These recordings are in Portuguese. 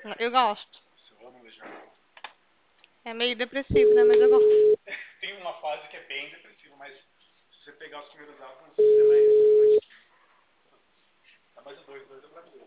Eu gosto. É meio depressivo, né? Mas eu gosto. Tem uma fase que é bem depressiva, mas se você pegar os primeiros álbuns, você vai. Tá mais o dois é brasileiro.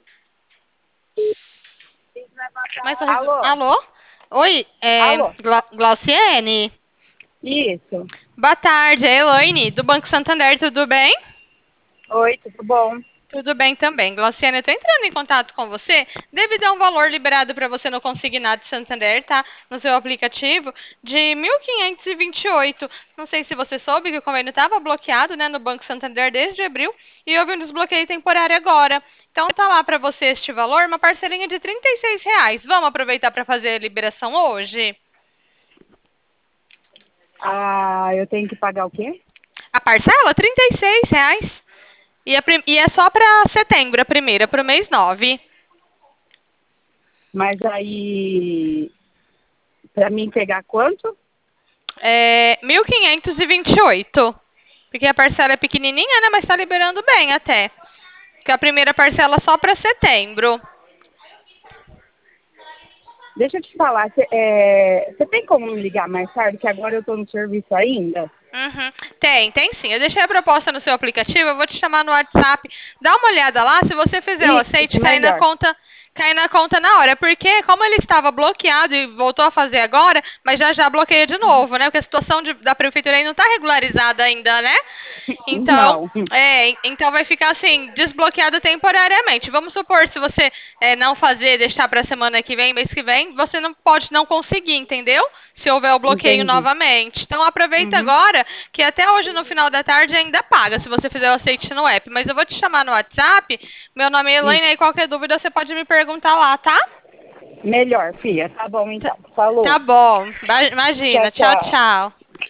Mas sorriso. Alô? Alô? Oi, Alô? Glauciene? Isso. Boa tarde, é Elaine, do Banco Santander, tudo bem? Oi, tudo bom? Tudo bem também. Glauciane, eu estou entrando em contato com você devido a um valor liberado para você no Consignado Santander, tá? No seu aplicativo, de 1.528. Não sei se você soube que o convênio estava bloqueado, né, no Banco Santander desde abril e houve um desbloqueio temporário agora. Então tá lá para você este valor, uma parcelinha de R$ 36. Vamos aproveitar para fazer a liberação hoje? Ah, eu tenho que pagar o quê? A parcela, R$ 36. E é só para setembro, a primeira, para o mês 9. Mas aí, pra mim pegar quanto? 1.528. Porque a parcela é pequenininha, né? Mas tá liberando bem até. Porque a primeira parcela é só para setembro. Deixa eu te falar, você tem como me ligar mais tarde, que agora eu tô no serviço ainda? Uhum. Tem sim. Eu deixei a proposta no seu aplicativo, eu vou te chamar no WhatsApp. Dá uma olhada lá, se você fizer o aceite, Isso, melhor. cai na conta na hora. Porque como ele estava bloqueado e voltou a fazer agora, mas já já bloqueia de novo, né? Porque a situação da prefeitura aí não está regularizada ainda, né? Então, Não, então vai ficar assim, desbloqueado temporariamente. Vamos supor, se você não fazer, deixar para semana que vem, mês que vem, você não pode não conseguir, entendeu? Se houver o bloqueio entendi. novamente. Então aproveita Uhum, agora, que até hoje no final da tarde ainda paga, se você fizer o aceite no app. Mas eu vou te chamar no WhatsApp. Meu nome é Elaine, isso. aí qualquer dúvida você pode me perguntar lá, tá? Melhor, filha. Tá bom Tá, então. tá Falou. bom. Tchau, Imagina. Tchau, tchau. tchau.